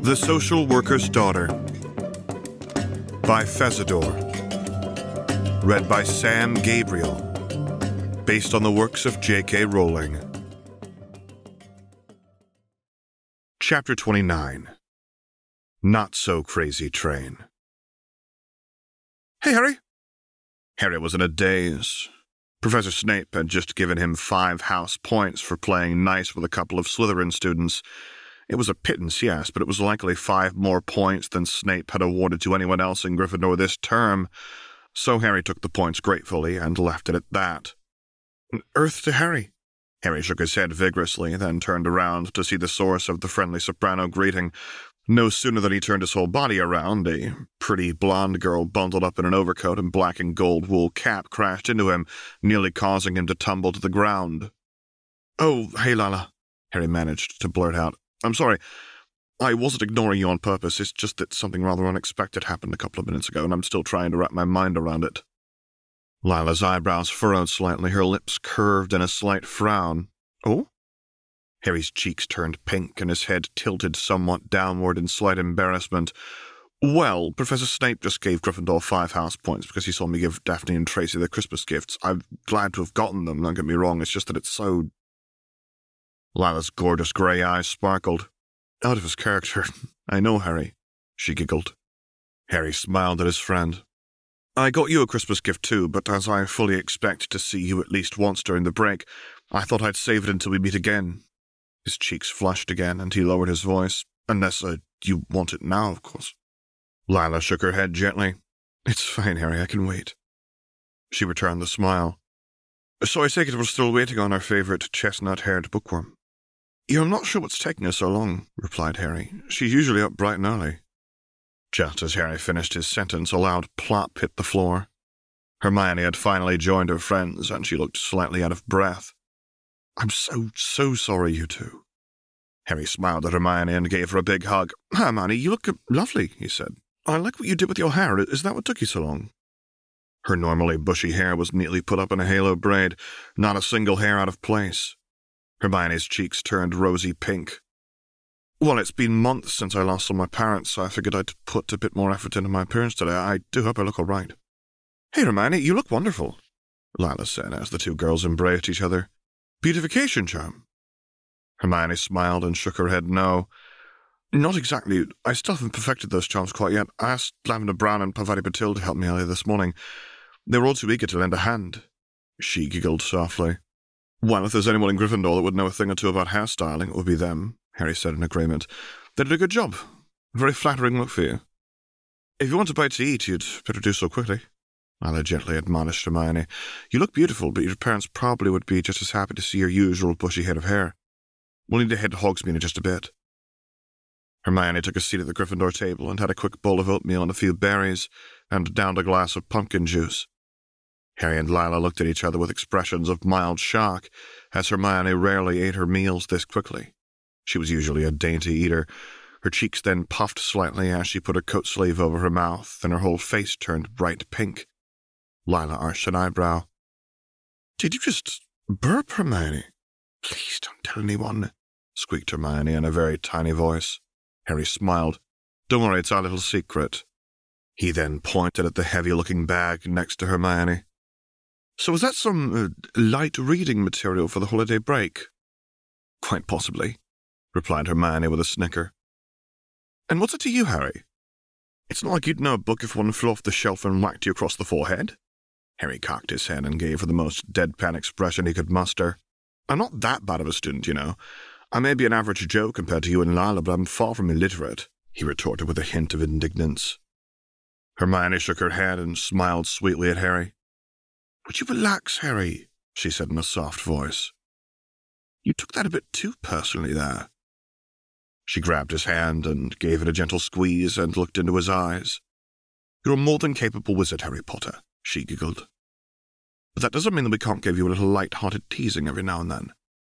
The Social Worker's Daughter by Fezador. Read by Sam Gabriel. Based on the works of J.K. Rowling. Chapter 29. Not So Crazy Train. Hey, Harry. Harry was in a daze. Professor Snape had just given him 5 house points for playing nice with a couple of Slytherin students. It was a pittance, yes, but it was likely 5 more points than Snape had awarded to anyone else in Gryffindor this term. So Harry took the points gratefully and left it at that. Earth to Harry. Harry shook his head vigorously, then turned around to see the source of the friendly soprano greeting. No sooner than he turned his whole body around, a pretty blonde girl bundled up in an overcoat and black and gold wool cap crashed into him, nearly causing him to tumble to the ground. "Oh, hey, Lila," Harry managed to blurt out. "I'm sorry. I wasn't ignoring you on purpose. It's just that something rather unexpected happened a couple of minutes ago, and I'm still trying to wrap my mind around it." Lila's eyebrows furrowed slightly, her lips curved in a slight frown. "Oh?" Harry's cheeks turned pink and his head tilted somewhat downward in slight embarrassment. "Well, Professor Snape just gave Gryffindor 5 house points because he saw me give Daphne and Tracy their Christmas gifts. I'm glad to have gotten them, don't get me wrong, it's just that it's so..." Lila's gorgeous grey eyes sparkled. "Out of his character. I know, Harry," she giggled. Harry smiled at his friend. "I got you a Christmas gift too, but as I fully expect to see you at least once during the break, I thought I'd save it until we meet again." His cheeks flushed again, and he lowered his voice. "Unless, you want it now, of course." Lila shook her head gently. "It's fine, Harry, I can wait." She returned the smile. "So I take it we're still waiting on our favourite chestnut-haired bookworm." "I'm not sure what's taking her so long," replied Harry. "She's usually up bright and early." Just as Harry finished his sentence, a loud plop hit the floor. Hermione had finally joined her friends, and she looked slightly out of breath. "I'm so sorry, you two." Harry smiled at Hermione and gave her a big hug. "Hermione, you look lovely," he said. "I like what you did with your hair. Is that what took you so long?" Her normally bushy hair was neatly put up in a halo braid, not a single hair out of place. Hermione's cheeks turned rosy pink. "Well, it's been months since I last saw my parents, so I figured I'd put a bit more effort into my appearance today. I do hope I look all right." "Hey, Hermione, you look wonderful," Lila said as the two girls embraced each other. "Beautification charm." Hermione smiled and shook her head no. "Not exactly. I still haven't perfected those charms quite yet. I asked Lavender Brown and Parvati Patil to help me earlier this morning. They were all too eager to lend a hand." She giggled softly. "Well, if there's anyone in Gryffindor that would know a thing or two about hairstyling, it would be them," Harry said in agreement. "They did a good job. A very flattering look for you. If you want a bite to eat, you'd better do so quickly," Lila gently admonished Hermione. "You look beautiful, but your parents probably would be just as happy to see your usual bushy head of hair. We'll need to head to Hogsmeade in just a bit." Hermione took a seat at the Gryffindor table and had a quick bowl of oatmeal and a few berries, and downed a glass of pumpkin juice. Harry and Lila looked at each other with expressions of mild shock, as Hermione rarely ate her meals this quickly. She was usually a dainty eater. Her cheeks then puffed slightly as she put her coat sleeve over her mouth, and her whole face turned bright pink. Lila arched an eyebrow. "Did you just burp, Hermione?" "Please don't tell anyone," squeaked Hermione in a very tiny voice. Harry smiled. "Don't worry, it's our little secret." He then pointed at the heavy-looking bag next to Hermione. "So is that some light reading material for the holiday break?" "Quite possibly," replied Hermione with a snicker. "And what's it to you, Harry? It's not like you'd know a book if one flew off the shelf and whacked you across the forehead." Harry cocked his head and gave her the most deadpan expression he could muster. "I'm not that bad of a student, you know. I may be an average Joe compared to you and Lila, but I'm far from illiterate," he retorted with a hint of indignance. Hermione shook her head and smiled sweetly at Harry. "Would you relax, Harry?" she said in a soft voice. "You took that a bit too personally there." She grabbed his hand and gave it a gentle squeeze and looked into his eyes. "You're a more than capable wizard, Harry Potter," she giggled. "But that doesn't mean that we can't give you a little light-hearted teasing every now and then."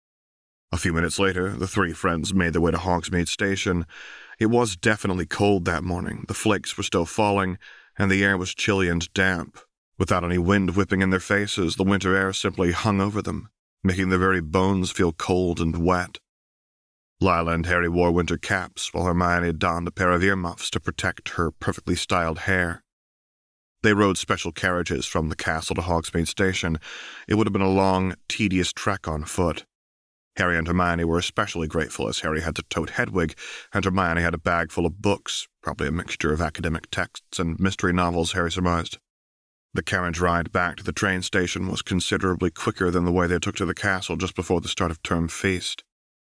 A few minutes later, the 3 friends made their way to Hogsmeade Station. It was definitely cold that morning. The flakes were still falling, and the air was chilly and damp. Without any wind whipping in their faces, the winter air simply hung over them, making their very bones feel cold and wet. Lila and Harry wore winter caps, while Hermione donned a pair of earmuffs to protect her perfectly styled hair. They rode special carriages from the castle to Hogsmeade Station. It would have been a long, tedious trek on foot. Harry and Hermione were especially grateful, as Harry had to tote Hedwig, and Hermione had a bag full of books, probably a mixture of academic texts and mystery novels, Harry surmised. The carriage ride back to the train station was considerably quicker than the way they took to the castle just before the start of term feast.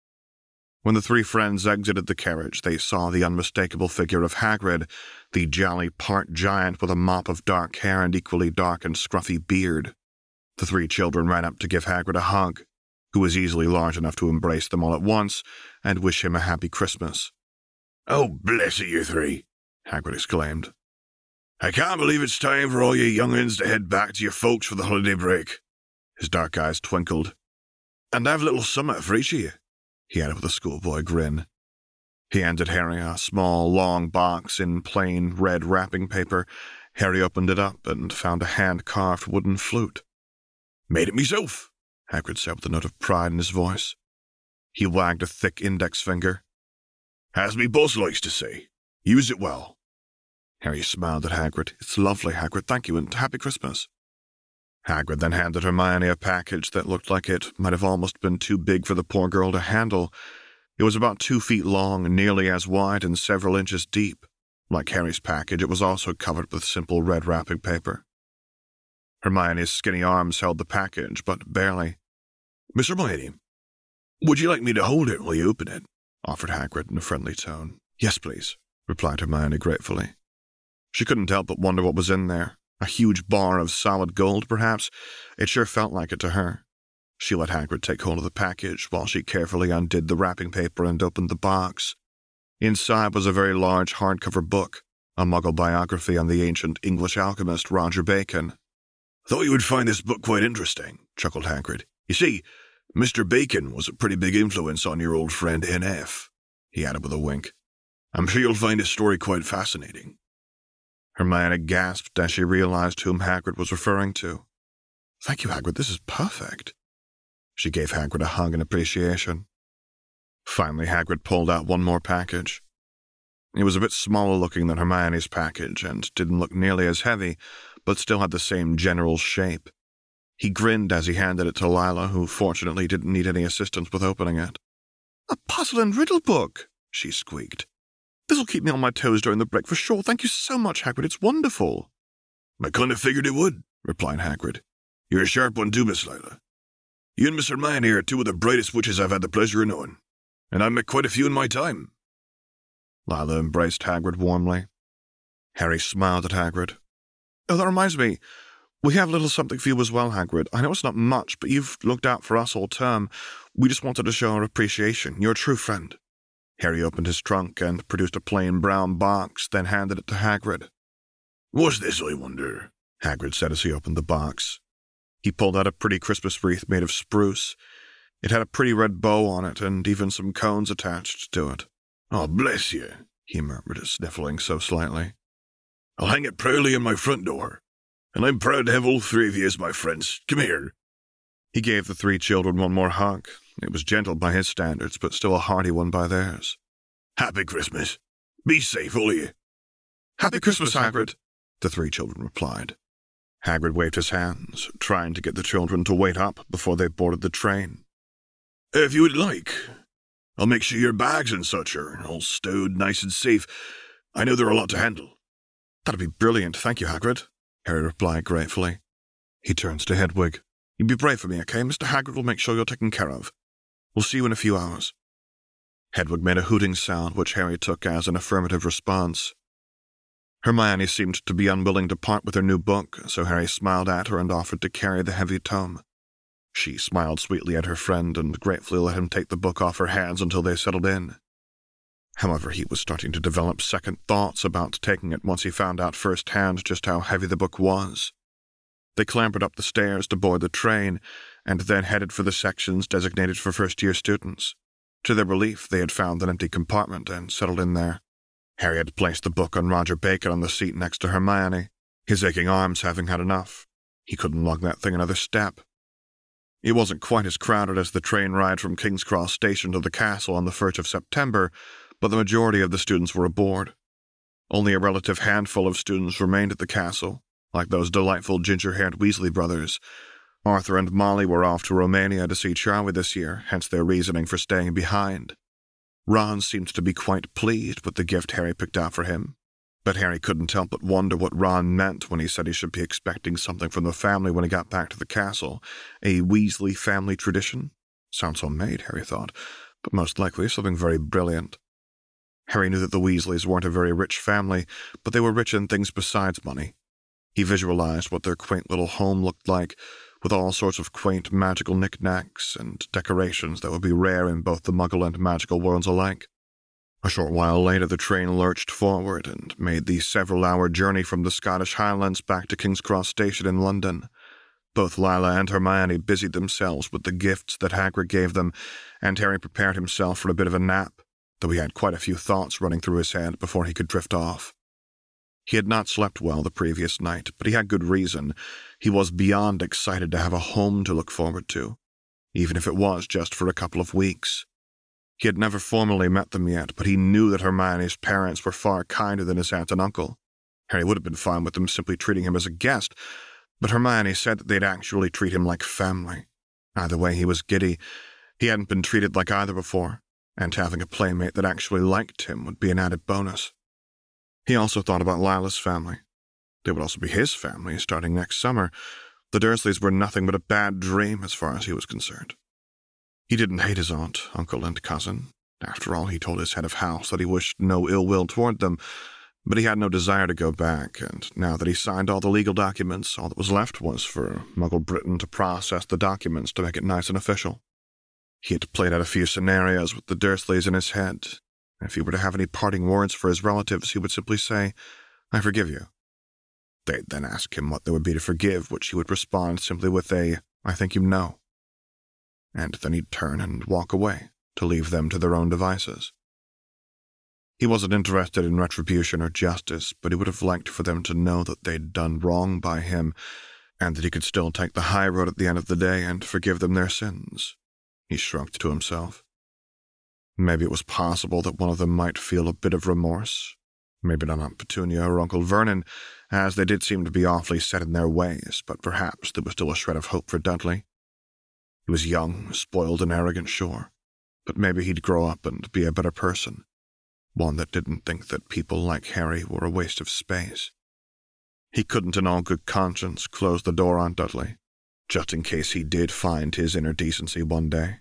When the three friends exited the carriage, they saw the unmistakable figure of Hagrid, the jolly part giant with a mop of dark hair and equally dark and scruffy beard. The three children ran up to give Hagrid a hug, who was easily large enough to embrace them all at once and wish him a happy Christmas. "Oh, bless you three," Hagrid exclaimed. "I can't believe it's time for all you young'uns to head back to your folks for the holiday break." His dark eyes twinkled. "And I've a little summat for each of you," he added with a schoolboy grin. He handed Harry a small, long box in plain red wrapping paper. Harry opened it up and found a hand-carved wooden flute. "Made it myself," Hagrid said with a note of pride in his voice. He wagged a thick index finger. "As me boss likes to say, use it well." Harry smiled at Hagrid. "It's lovely, Hagrid, thank you, and Happy Christmas." Hagrid then handed Hermione a package that looked like it might have almost been too big for the poor girl to handle. It was about 2 feet long, nearly as wide, and several inches deep. Like Harry's package, it was also covered with simple red wrapping paper. Hermione's skinny arms held the package, but barely. "Miss Hermione, would you like me to hold it while you open it?" offered Hagrid in a friendly tone. "Yes, please," replied Hermione gratefully. She couldn't help but wonder what was in there. A huge bar of solid gold, perhaps? It sure felt like it to her. She let Hagrid take hold of the package while she carefully undid the wrapping paper and opened the box. Inside was a very large hardcover book, a Muggle biography on the ancient English alchemist Roger Bacon. "Thought you would find this book quite interesting," chuckled Hagrid. "You see, Mr. Bacon was a pretty big influence on your old friend N.F., he added with a wink. "I'm sure you'll find his story quite fascinating." Hermione gasped as she realized whom Hagrid was referring to. "Thank you, Hagrid, this is perfect." She gave Hagrid a hug in appreciation. Finally, Hagrid pulled out one more package. It was a bit smaller looking than Hermione's package and didn't look nearly as heavy, but still had the same general shape. He grinned as he handed it to Lila, who fortunately didn't need any assistance with opening it. "A puzzle and riddle book," she squeaked. "This'll keep me on my toes during the break for sure. Thank you so much, Hagrid. It's wonderful." "I kind of figured it would," replied Hagrid. "You're a sharp one too, Miss Lila. You and Miss Hermione are two of the brightest witches I've had the pleasure of knowing, and I've met quite a few in my time." Lila embraced Hagrid warmly. Harry smiled at Hagrid. "Oh, that reminds me. We have a little something for you as well, Hagrid. I know it's not much, but you've looked out for us all term. We just wanted to show our appreciation. You're a true friend." Harry opened his trunk and produced a plain brown box, then handed it to Hagrid. "What's this, I wonder?" Hagrid said as he opened the box. He pulled out a pretty Christmas wreath made of spruce. It had a pretty red bow on it and even some cones attached to it. "Oh, bless you," he murmured, sniffling so slightly. "I'll hang it proudly on my front door, and I'm proud to have all three of you as my friends. Come here." He gave the three children one more hug. It was gentle by his standards, but still a hearty one by theirs. "Happy Christmas. Be safe, all of you." "Happy Christmas, Hagrid," the three children replied. Hagrid waved his hands, trying to get the children to wait up before they boarded the train. "If you would like, I'll make sure your bags and such are all stowed nice and safe. I know they're a lot to handle." "That'd be brilliant, thank you, Hagrid," Harry replied gratefully. He turns to Hedwig. "You be brave for me, okay? Mr. Hagrid will make sure you're taken care of. We'll see you in a few hours." Hedwig made a hooting sound, which Harry took as an affirmative response. Hermione seemed to be unwilling to part with her new book, so Harry smiled at her and offered to carry the heavy tome. She smiled sweetly at her friend and gratefully let him take the book off her hands until they settled in. However, he was starting to develop second thoughts about taking it once he found out firsthand just how heavy the book was. They clambered up the stairs to board the train, and then headed for the sections designated for first-year students. To their relief, they had found an empty compartment and settled in there. Harry had placed the book on Roger Bacon on the seat next to Hermione, his aching arms having had enough. He couldn't lug that thing another step. It wasn't quite as crowded as the train ride from King's Cross Station to the castle on the 1st of September, but the majority of the students were aboard. Only a relative handful of students remained at the castle, like those delightful ginger-haired Weasley brothers. Arthur and Molly were off to Romania to see Charlie this year, hence their reasoning for staying behind. Ron seemed to be quite pleased with the gift Harry picked out for him, but Harry couldn't help but wonder what Ron meant when he said he should be expecting something from the family when he got back to the castle. A Weasley family tradition? Sounds homemade, Harry thought, but most likely something very brilliant. Harry knew that the Weasleys weren't a very rich family, but they were rich in things besides money. He visualized what their quaint little home looked like, with all sorts of quaint magical knickknacks and decorations that would be rare in both the Muggle and magical worlds alike. A short while later, the train lurched forward and made the several-hour journey from the Scottish Highlands back to King's Cross Station in London. Both Lila and Hermione busied themselves with the gifts that Hagrid gave them, and Harry prepared himself for a bit of a nap, though he had quite a few thoughts running through his head before he could drift off. He had not slept well the previous night, but he had good reason. He was beyond excited to have a home to look forward to, even if it was just for a couple of weeks. He had never formally met them yet, but he knew that Hermione's parents were far kinder than his aunt and uncle. Harry would have been fine with them simply treating him as a guest, but Hermione said that they'd actually treat him like family. Either way, he was giddy. He hadn't been treated like either before, and having a playmate that actually liked him would be an added bonus. He also thought about Lila's family. They would also be his family starting next summer. The Dursleys were nothing but a bad dream as far as he was concerned. He didn't hate his aunt, uncle, and cousin. After all, he told his head of house that he wished no ill will toward them, but he had no desire to go back, and now that he signed all the legal documents, all that was left was for Muggle Britain to process the documents to make it nice and official. He had played out a few scenarios with the Dursleys in his head. If he were to have any parting words for his relatives, he would simply say, "I forgive you." They'd then ask him what there would be to forgive, which he would respond simply with a, "I think you know." And then he'd turn and walk away, to leave them to their own devices. He wasn't interested in retribution or justice, but he would have liked for them to know that they'd done wrong by him, and that he could still take the high road at the end of the day and forgive them their sins. He shrugged to himself. Maybe it was possible that one of them might feel a bit of remorse. Maybe not Aunt Petunia or Uncle Vernon, as they did seem to be awfully set in their ways, but perhaps there was still a shred of hope for Dudley. He was young, spoiled, and arrogant, sure, but maybe he'd grow up and be a better person, one that didn't think that people like Harry were a waste of space. He couldn't in all good conscience close the door on Dudley, just in case he did find his inner decency one day.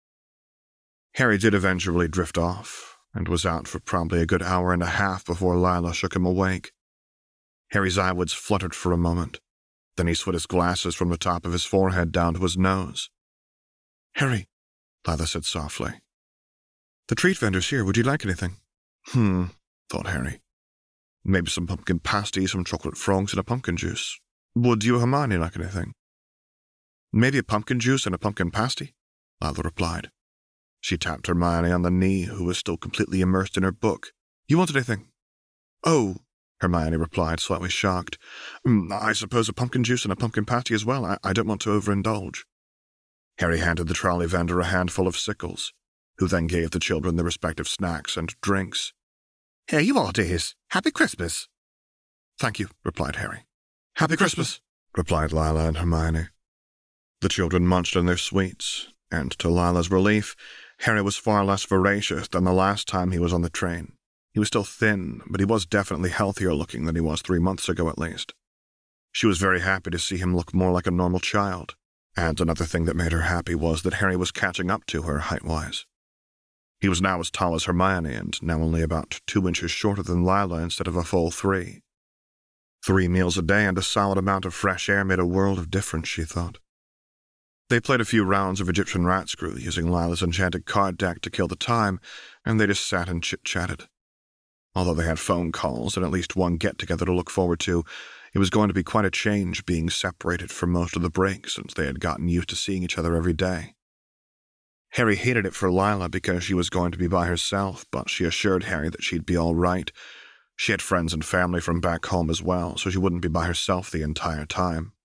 Harry did eventually drift off, and was out for probably a good hour and a half before Lila shook him awake. Harry's eyelids fluttered for a moment. Then he slid his glasses from the top of his forehead down to his nose. "Harry," Lila said softly. "The treat vendor's here. Would you like anything?" Thought Harry. "Maybe some pumpkin pasties, some chocolate frogs, and a pumpkin juice. Would you or Hermione like anything?" "Maybe a pumpkin juice and a pumpkin pasty," Lila replied. She tapped Hermione on the knee, who was still completely immersed in her book. "You want anything?" "Oh," Hermione replied, slightly shocked. "I suppose a pumpkin juice and a pumpkin patty as well. I don't want to overindulge." Harry handed the trolley vendor a handful of sickles, who then gave the children their respective snacks and drinks. "Here you are, dears. Happy Christmas." "Thank you," replied Harry. "Happy Christmas," replied Lila and Hermione. The children munched on their sweets, and to Lila's relief, Harry was far less voracious than the last time he was on the train. He was still thin, but he was definitely healthier looking than he was 3 months ago at least. She was very happy to see him look more like a normal child, and another thing that made her happy was that Harry was catching up to her height-wise. He was now as tall as Hermione, and now only about 2 inches shorter than Lila instead of a full 3. 3 meals a day and a solid amount of fresh air made a world of difference, she thought. They played a few rounds of Egyptian rat screw using Lila's enchanted card deck to kill the time, and they just sat and chit-chatted. Although they had phone calls and at least one get-together to look forward to, it was going to be quite a change being separated for most of the break since they had gotten used to seeing each other every day. Harry hated it for Lila because she was going to be by herself, but she assured Harry that she'd be all right. She had friends and family from back home as well, so she wouldn't be by herself the entire time.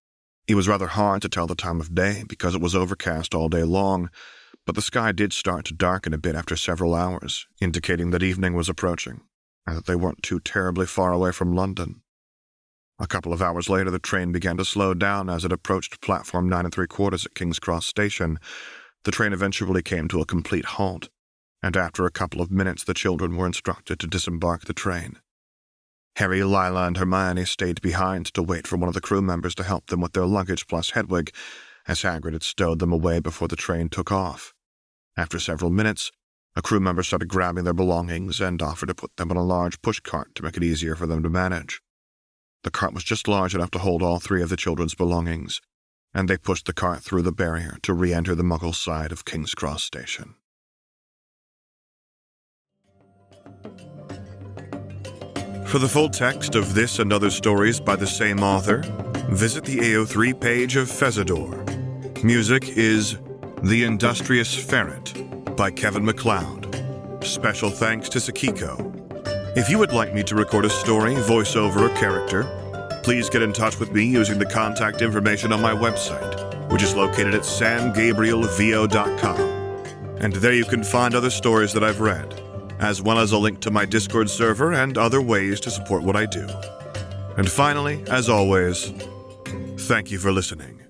It was rather hard to tell the time of day because it was overcast all day long, but the sky did start to darken a bit after several hours, indicating that evening was approaching, and that they weren't too terribly far away from London. A couple of hours later, the train began to slow down as it approached platform 9 3/4 at King's Cross Station. The train eventually came to a complete halt, and after a couple of minutes the children were instructed to disembark the train. Harry, Lila, and Hermione stayed behind to wait for one of the crew members to help them with their luggage plus Hedwig, as Hagrid had stowed them away before the train took off. After several minutes, a crew member started grabbing their belongings and offered to put them on a large pushcart to make it easier for them to manage. The cart was just large enough to hold all 3 of the children's belongings, and they pushed the cart through the barrier to re-enter the Muggle side of King's Cross Station. For the full text of this and other stories by the same author, visit the AO3 page of Fezador. Music is The Industrious Ferret by Kevin MacLeod. Special thanks to Sakiko. If you would like me to record a story, voiceover, or character, please get in touch with me using the contact information on my website, which is located at samgabrielvo.com. And there you can find other stories that I've read, as well as a link to my Discord server and other ways to support what I do. And finally, as always, thank you for listening.